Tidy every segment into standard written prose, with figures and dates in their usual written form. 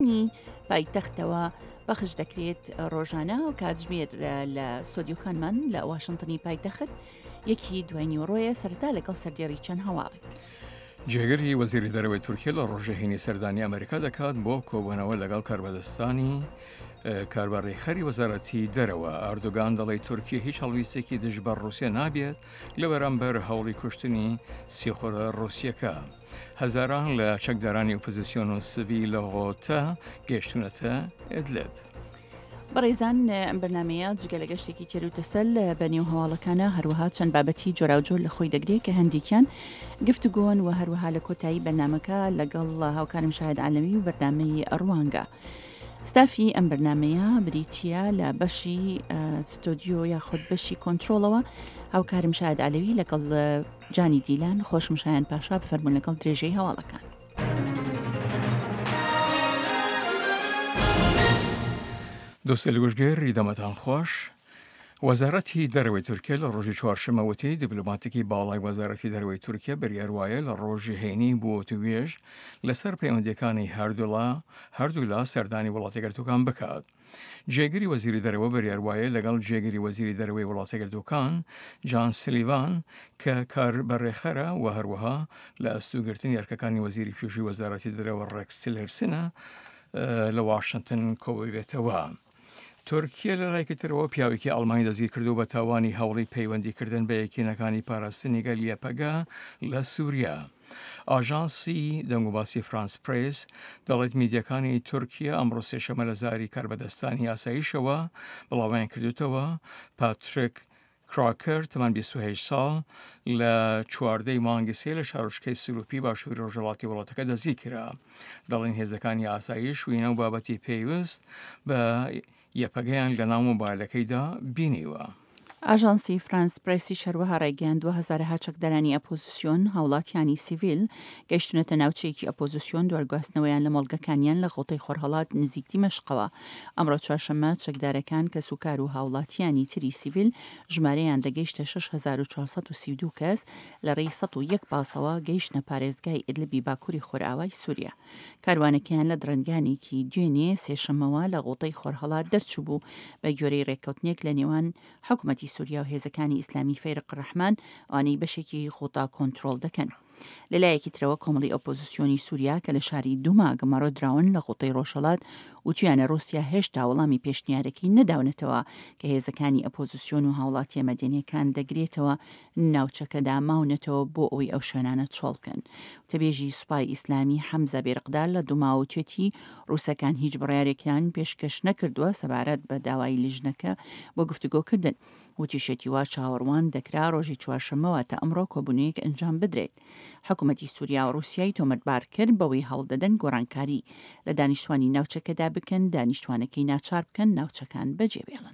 پایتەختەوە بەخش دەکرێت ڕۆژانە و کاتژمێر لە سۆدیۆکانمان لە واشنتنی پایتەخت یەکی دوای نیوەڕۆیە سەرتا لەگەڵ سەردێڕی چەند هەواڵی. جێگەری وەزیری دەرەوەی تورکیا لە ڕۆژەهێنی سەردانی ئەمریکا دەکات بۆ کۆبوونەوە لەگەڵ کاربەدەستانی کاربڕی خەری وەزارەتی دەرەوە. ئەردۆگان دەڵێ تورکیا هیچ هەڵویستێکی دژ بە ڕووسیا نابێت لە بەرامبەر هەوڵی کوشتنی سیخۆرە ڕووسیەکە. هەزاران لە چەکدارانی ئۆپۆزیسیۆن و سڤیل لە غۆتە گەیشتونەتە ئێدلب. بەڕێزان ئەم بەرنامەیە جگە لە گەشتێکی تێروتەسەل بە نێو هەواڵەکانە هەروەها چەند بابەتی جۆراوجۆر لە خۆی دەگرێت کە هەندێکیان گفتوگۆن و هەروەها لە کۆتایی بەرنامەکە لەگەڵ هاوکارم شاهد عالەمی و بەرنامەی ڕوانگە. ستافی ئەم بەرنامەیە بریتیە لە بەشی ستۆدیۆ یاخود بەشی کۆنتترۆلەوە هاوکارم شاهد عالەوی لەگەڵ جانی دیلان خۆشمشایان پاشا بفەرمون لەگەڵ درێژەی هەواڵەکان. دۆستە لە گوشتگێر ریدەمەتان خۆش. وەزارەتی دەرەوەی تورکیا لە ڕۆژی چوارشەمەوەتی دیپلۆماتێکی باڵای وەزارەتی دەرەوەی تورکیا بریاروایە لە ڕۆژی هەینی بووە توێژ لەسەر پەیوەندیەکانی هەردوو لا سەردانی وڵاتیگرتوەکان بکات. جێگیری وەزیری دەرەوە بریاروایە لەگەڵ جێگیری وەزیری دەرەوەی وڵاتیگرتوەکان جان سلیڤان کە کاربەڕێخەرە و هەروەها لە ئەستوگرتنی یارکەکانی وەزیری پێشووی وەزارەتی دەرەوە ڕێکس تیلەرسنە لە واشنتن کۆبێتەوە. تورکیا لە ڕێکەوتنەوە پیاوێکی ئەڵمانی دەستگیر کردو بە تاوانی هەوڵی پەیوەندیکردن بە یەکێنەکانی پاراستنی گەل یەپەگا لە سووریا. ئاژانسی دەنگوباسی فرانس پرێس دەڵێت میدیەکانی تورکیا ئەمڕۆ سێشەمە لە زاری کاربەدەستانی یاساییشەوە بڵاویان کردوتەوە پاتریک کراکر تەمان 28 ساڵ لە چواردەی مانگی سێ لە شارۆچکەی سروپی باشووری ڕۆژهەڵاتی وڵاتەکە دەستگیر کرا. دەڵێن هێزەکانی ئاسایش وینە و بابەتی پێویست بە یەپەگەیان لە ناو مۆبایلەکەیدا بینیوە. ئاژانسی فرانس پرێسی شەروەها ڕێگەیان 2000 چەکدارانی ئەپۆزیسیۆن هاوڵاتیانی سیڤیل گەیشتونەتە ناوچەیەکی ئەپۆزیسیۆن دووەرگواستنەوەیان لە مۆڵگەکانیان لە غوڵتەی خۆرهەڵات نزیکتی مەشقەوە. ئەمڕۆ چوارشەممە چەکدارەکان کە سوکار و هاوڵاتیانی تری سیڤیل ژمارەیان دەگەیشتە 6432 کەس لە ڕێی 101 پاسەوە گەیشتنە پارێزگای ئیدلبی باکووری خۆرئاوای سووریا. کاروانەکەیان لە درەنگانێکی دوێنێ سێشەمەوە لە غوڵتەی خۆرهەڵات دەرچوو بوو بە گوێرەی ڕێککەوتنێک لە نێوان حکوومەتی سووریا و هێزەکانی ئیسلامی فەیرق ڕەحمان ئەوانەی بەشێکی غوڵتا کۆنتترۆل دەکەن. لەلایەکی ترەوە کۆمەڵی ئۆپۆزیسیۆنی سووریا کە لە شاری دووما گەمەڕۆ دراون لە غوڵتەی ڕۆژهەڵات و تویانە رووسیا هێشتا وەڵامی پێشنیارەکەی نەداونەتەوە کە هێزەکانی ئەپۆزیسیۆن و هاوڵاتیە مەدەنیەکان دەگرێتەوە ناوچەکەدا ماونەتەوە بۆ ئەوەی ئەو شوێنانە چۆڵکەن. تەبێژی سوپای ئیسلامی حەمزە بێرقدار لە دووماوە توێتی رووسەکان هیچ بڕیارێکیان پێشکەش نەکردووە سەبارەت بە داوای لیژنەکە بۆ گفتوگۆکردن. وتیشێتی وا چاوەڕوان دەکرا ڕۆژی چوارشەمەوە تا ئەمڕۆ کۆبوونەیەک ئەنجام بدرێت. حکوومەتی سووریا و رووسیای تۆمەتبار کرد بەوەی هەڵدەدەن گۆڕانکاری لە دانیشتوانی ناوچەکەدا بکەن دانیشتوانەکەی ناچار بکەن ناوچەکان بەجێبێڵن.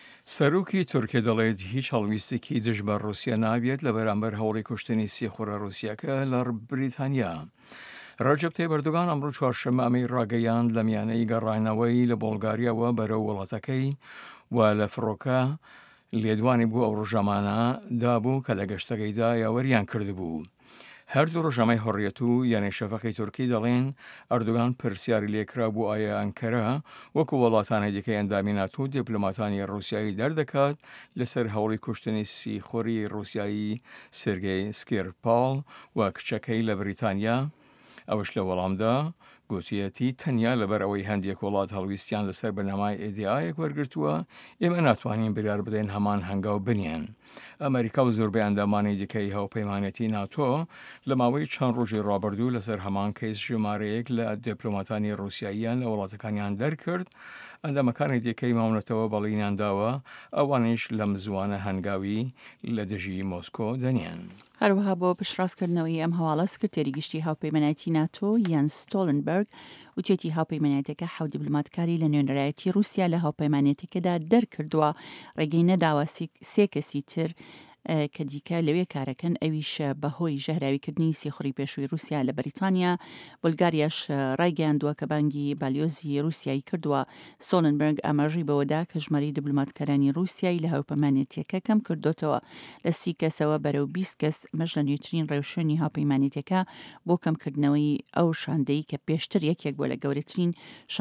سەرۆکی تورکیا دەڵێت هیچ هەڵویستێکی دژ بە ڕووسیا نابێت لە بەرامبەر هەوڵی کوشتنی سیخۆرە ڕووسیاکە لە بریتانیا. ڕەجەب تایب ئەردۆغان ئەمڕۆ چوارشەممە ئەمەی ڕاگەیاند لە میانەی گەڕانەوەی لە بۆڵگاریەوە بەرەو وڵاتەکەی و لە فڕۆکە لێدوانی بوو ئەو ڕۆژەمانە دابوو کە لە گەشتەکەیدا یاوەریان کردبوو. هەردوو ڕۆژەمای هەڕیەت و یانەی شەفەقی تورکی دەڵێن ئەردۆغان پرسیاری لێکرا بۆ ئایا ئەنکەرە وەکو وڵاتانی دیکەی ئەندامی ناتۆ دیپلۆماتانی ڕووسیایی دەردەکات لەسەر هەوڵی کوشتنی سیخۆری ڕووسیایی سێرگێی سکێرپاڵ و کچەکەی لە بریتانیا. ئەوش لە وەڵامدا گوتیەتی تەنیا لەبەر ئەوەی هەندێک وڵات هەڵویستیان لەسەر بەنەمای ئێدیایەک وەرگرتووە ئێمە ناتوانین بریار بدەین هەمان هەنگاو بنیان. ئەمریکا و زۆربەی ئەندامانی دیکەی هاوپەیمانەتی ناتۆ لە ماوەی چەند ڕۆژی ڕابردوو لەسەر هەمان کەیس ژمارەیەک لە دیپلۆماتانی ڕووسیاییان لە وڵاتەکانیان دەرکرد. ئەندامەکانی دیکەی ماونەتەوە بەڵینیان داوە ئەوانش لەم زوانە هەنگاوی لە دژی مۆسکۆ دەنیان. هەروەها بۆ پشتڕاستکردنەوەی ئەم هەواڵە سکرتێری گشتی هاوپەیمانەتی ناتۆ یان ستۆلنبەرگ وتێتی هاوپەیمانەتەکە حەوت دیپلۆماتکاری لە نوێنەرایەتی رووسیا لە هاوپەیمانەتەکەدا دەرکردووە ڕێگەی نەداوە سێ کەسی تر کە دیکە لەوێ کارەکەن ئەویش بەهۆی ژەهراویکردنی سیخوڕی پێشووی رووسیا لە بەریتانیا. بولگاریاش ڕایگەیاندووە کە بانگی بالیۆزی رووسیایی کردووە ستۆلنبرگ ئاماژەی بەوەدا کە ژماری دیبلۆماتکارانی رووسیایی لە هاوپەیمانێتیەکە کەم کردوتەوە لە 30 کەسەوە بەرەو 20 کەس مەژ لە نوێترین ڕێوشێنی هاوپەیمانێتیەکە بۆ کەمکردنەوەی ئەو شاندەی کە پێشتر یەکێک بۆ لە گەورەترین